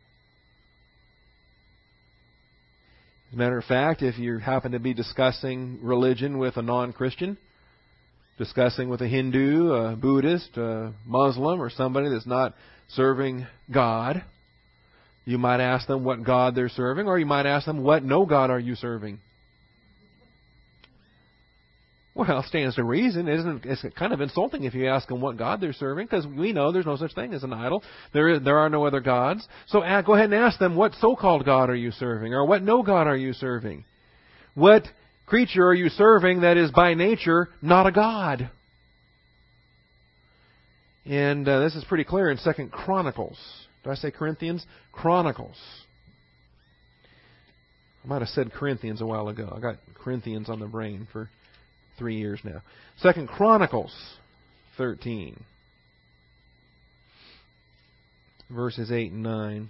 As a matter of fact, if you happen to be discussing religion with a non-Christian, discussing with a Hindu, a Buddhist, a Muslim, or somebody that's not serving God, you might ask them what God they're serving, or you might ask them, what no God are you serving? Well, it stands to reason. Isn't it? It's kind of insulting if you ask them what God they're serving, because we know there's no such thing as an idol. There is, there are no other gods. So uh, go ahead and ask them, what so-called God are you serving? Or what no God are you serving? What creature are you serving that is by nature not a God? And uh, this is pretty clear in Second Chronicles. Did I say Corinthians? Chronicles. I might have said Corinthians a while ago. I got Corinthians on the brain for three years now. Second Chronicles thirteen, verses eight and nine.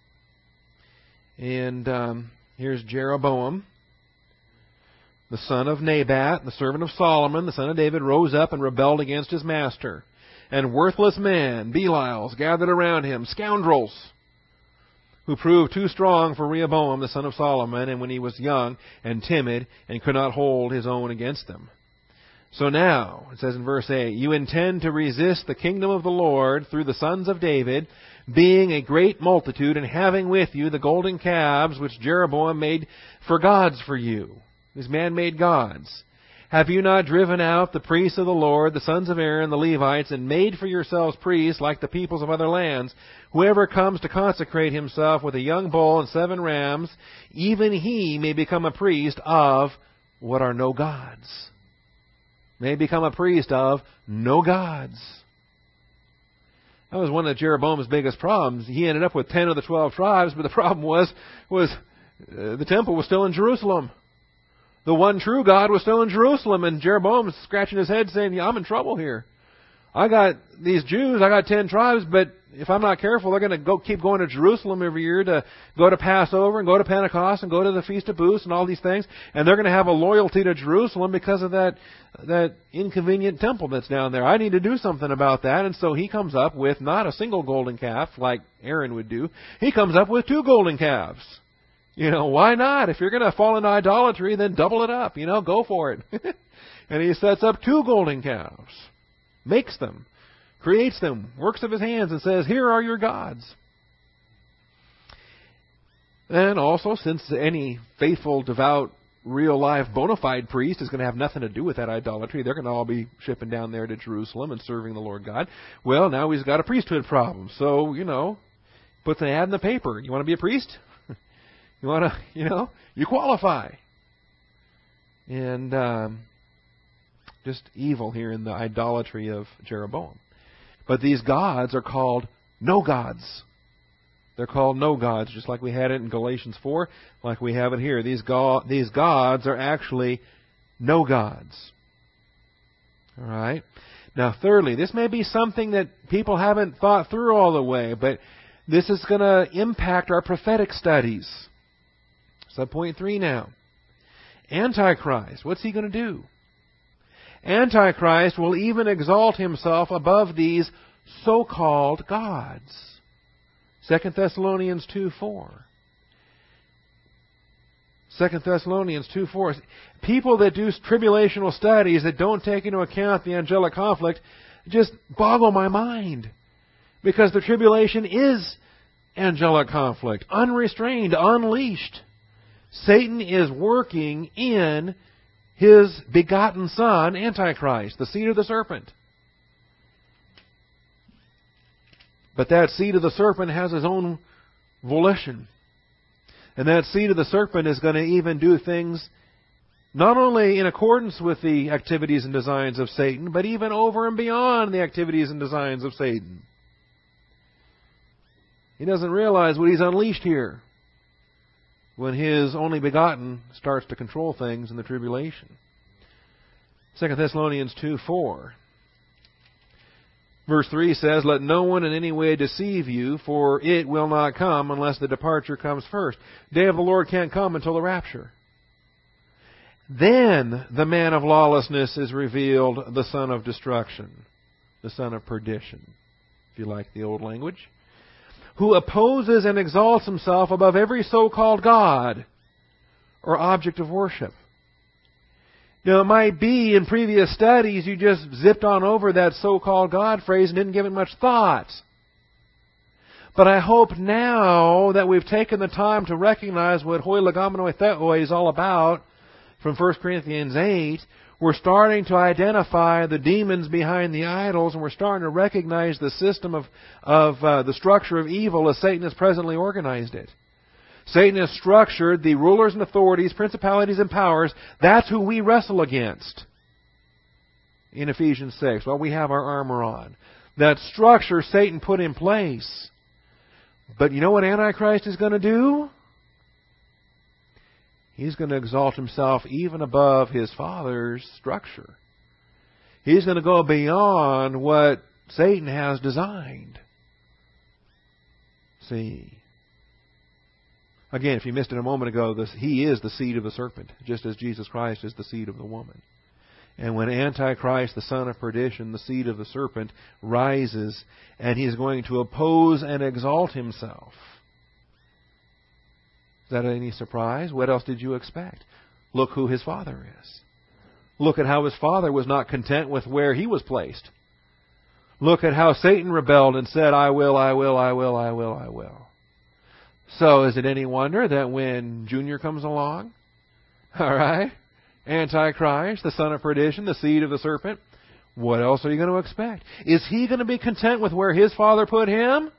And um, here's Jeroboam, the son of Nabat, the servant of Solomon, the son of David, rose up and rebelled against his master. And worthless men, Belials, gathered around him, scoundrels, who proved too strong for Rehoboam, the son of Solomon, and when he was young and timid and could not hold his own against them. So now, it says in verse eight, you intend to resist the kingdom of the Lord through the sons of David, being a great multitude, and having with you the golden calves which Jeroboam made for gods for you, these man-made gods. Have you not driven out the priests of the Lord, the sons of Aaron, the Levites, and made for yourselves priests like the peoples of other lands? Whoever comes to consecrate himself with a young bull and seven rams, even he may become a priest of what are no gods. May become a priest of no gods. That was one of Jeroboam's biggest problems. He ended up with ten of the twelve tribes, but the problem was, was uh, the temple was still in Jerusalem. The one true God was still in Jerusalem, and Jeroboam was scratching his head saying, yeah, I'm in trouble here. I got these Jews, I got ten tribes, but if I'm not careful, they're going to go keep going to Jerusalem every year to go to Passover and go to Pentecost and go to the Feast of Booths and all these things. And they're going to have a loyalty to Jerusalem because of that that inconvenient temple that's down there. I need to do something about that. And so he comes up with not a single golden calf like Aaron would do. He comes up with two golden calves. You know, why not? If you're going to fall into idolatry, then double it up. You know, go for it. And he sets up two golden calves. Makes them. Creates them, works of his hands, and says, here are your gods. And also, since any faithful, devout, real-life, bona fide priest is going to have nothing to do with that idolatry, they're going to all be shipping down there to Jerusalem and serving the Lord God. Well, now he's got a priesthood problem. So, you know, puts an ad in the paper. You want to be a priest? You want to, you know, you qualify. And um, just evil here in the idolatry of Jeroboam. But these gods are called no gods. They're called no gods, just like we had it in Galatians four, like we have it here. These, go- these gods are actually no gods. All right? Now, thirdly, this may be something that people haven't thought through all the way, but this is going to impact our prophetic studies. Subpoint three now. Antichrist, what's he going to do? Antichrist will even exalt himself above these so-called gods. Second Thessalonians two four. Second Thessalonians two four. People that do tribulational studies that don't take into account the angelic conflict just boggle my mind. Because the tribulation is angelic conflict. Unrestrained, unleashed. Satan is working in his begotten son, Antichrist, the seed of the serpent. But that seed of the serpent has his own volition. And that seed of the serpent is going to even do things not only in accordance with the activities and designs of Satan, but even over and beyond the activities and designs of Satan. He doesn't realize what he's unleashed here when his only begotten starts to control things in the tribulation. Second Thessalonians two four. Verse three says, let no one in any way deceive you, for it will not come unless the departure comes first. Day of the Lord can't come until the rapture. Then the man of lawlessness is revealed, the son of destruction, the son of perdition, if you like the old language, who opposes and exalts himself above every so-called God or object of worship. Now, it might be in previous studies you just zipped on over that so-called God phrase and didn't give it much thought. But I hope now that we've taken the time to recognize what hoi legomenoi theoi is all about from First Corinthians eight, we're starting to identify the demons behind the idols, and we're starting to recognize the system of, of uh, the structure of evil as Satan has presently organized it. Satan has structured the rulers and authorities, principalities and powers. That's who we wrestle against in Ephesians six. Well, we have our armor on. That structure Satan put in place. But you know what Antichrist is going to do? He's going to exalt himself even above his father's structure. He's going to go beyond what Satan has designed. See. Again, if you missed it a moment ago, this, he is the seed of the serpent, just as Jesus Christ is the seed of the woman. And when Antichrist, the son of perdition, the seed of the serpent, rises, and he's going to oppose and exalt himself. Is that any surprise? What else did you expect? Look who his father is. Look at how his father was not content with where he was placed. Look at how Satan rebelled and said, I will, I will, I will, I will, I will. So is it any wonder that when Junior comes along, all right, Antichrist, the son of perdition, the seed of the serpent, what else are you going to expect? Is he going to be content with where his father put him?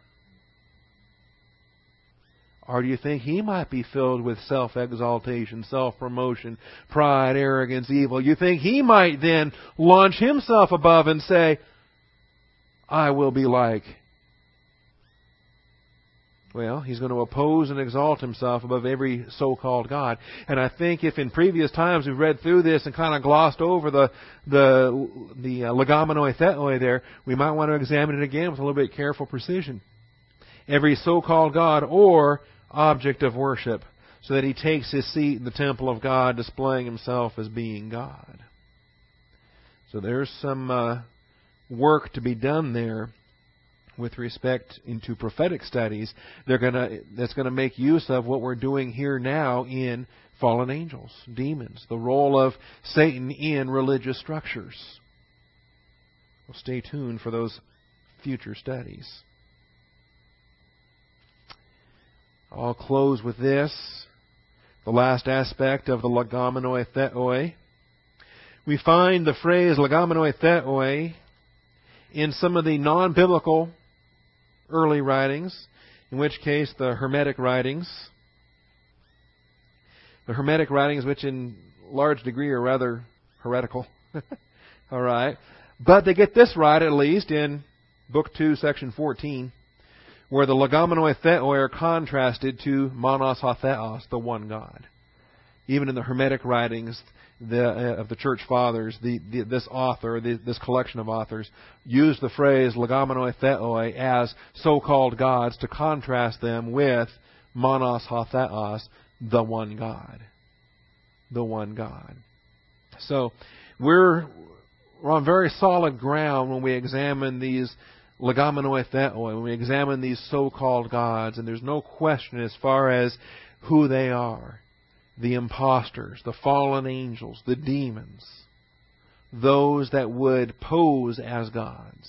Or do you think he might be filled with self-exaltation, self-promotion, pride, arrogance, evil? You think he might then launch himself above and say, I will be like Well, he's going to oppose and exalt himself above every so-called God. And I think if in previous times we've read through this and kind of glossed over the the the uh, legomenoi theoi there, we might want to examine it again with a little bit careful precision. Every so-called God or object of worship, so that he takes his seat in the temple of God, displaying himself as being God. So there's some uh, work to be done there with respect into prophetic studies. They're gonna that's going to make use of what we're doing here now in fallen angels, demons, the role of Satan in religious structures. Well, stay tuned for those future studies. I'll close with this, the last aspect of the legomenoi theoi. We find the phrase legomenoi theoi in some of the non-biblical early writings, in which case the Hermetic writings. The Hermetic writings, which in large degree are rather heretical. All right. But they get this right, at least, in Book two, Section fourteen, where the legomenoi theoi are contrasted to monos ho theos, the one God. Even in the Hermetic writings the, uh, of the Church Fathers, the, the, this author, the, this collection of authors, used the phrase legomenoi theoi as so-called gods to contrast them with monos ho theos, the one God. The one God. So we're, we're on very solid ground when we examine these legomenoi theoi, when we examine these so-called gods, and there's no question as far as who they are. The impostors, the fallen angels, the demons, those that would pose as gods.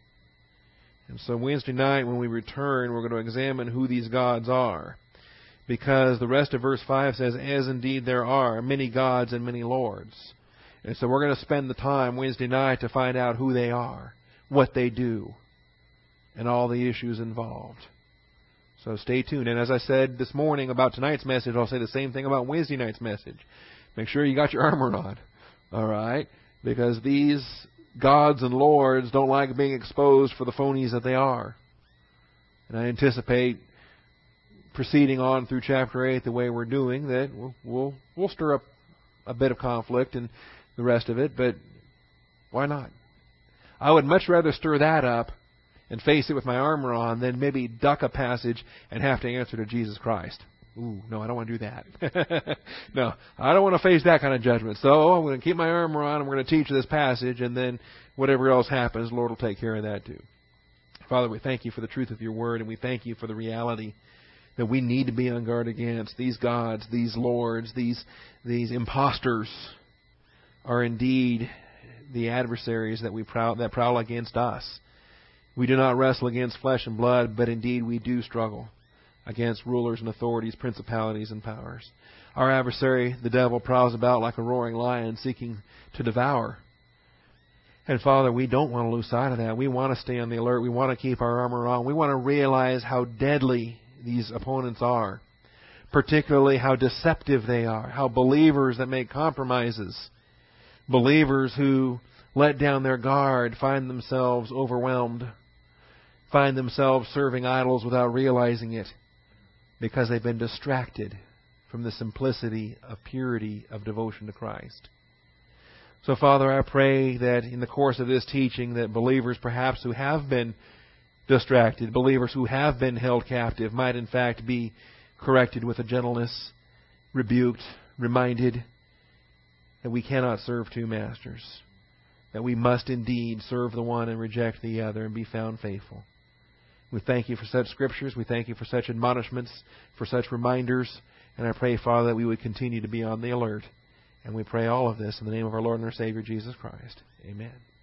And so Wednesday night when we return, we're going to examine who these gods are. Because the rest of verse five says, as indeed there are many gods and many lords. And so we're going to spend the time Wednesday night to find out who they are, what they do, and all the issues involved. So stay tuned. And as I said this morning about tonight's message, I'll say the same thing about Wednesday night's message. Make sure you got your armor on. All right? Because these gods and lords don't like being exposed for the phonies that they are. And I anticipate proceeding on through chapter eight the way we're doing, that we'll, we'll, we'll stir up a bit of conflict and the rest of it, but why not? I would much rather stir that up and face it with my armor on than maybe duck a passage and have to answer to Jesus Christ. Ooh, no, I don't want to do that. No, I don't want to face that kind of judgment. So I'm going to keep my armor on, and we're going to teach this passage, and then whatever else happens, the Lord will take care of that too. Father, we thank you for the truth of your word, and we thank you for the reality that we need to be on guard against. These gods, these lords, these these impostors are indeed the adversaries that we prowl, that prowl against us. We do not wrestle against flesh and blood, but indeed we do struggle against rulers and authorities, principalities and powers. Our adversary, the devil, prowls about like a roaring lion seeking to devour. And Father, we don't want to lose sight of that. We want to stay on the alert. We want to keep our armor on. We want to realize how deadly these opponents are, particularly how deceptive they are, how believers that make compromises, believers who let down their guard, find themselves overwhelmed, find themselves serving idols without realizing it because they've been distracted from the simplicity of purity of devotion to Christ. So, Father, I pray that in the course of this teaching that believers perhaps who have been distracted, believers who have been held captive, might in fact be corrected with a gentleness, rebuked, reminded that we cannot serve two masters, that we must indeed serve the one and reject the other and be found faithful. We thank you for such scriptures. We thank you for such admonishments, for such reminders. And I pray, Father, that we would continue to be on the alert. And we pray all of this in the name of our Lord and our Savior, Jesus Christ. Amen.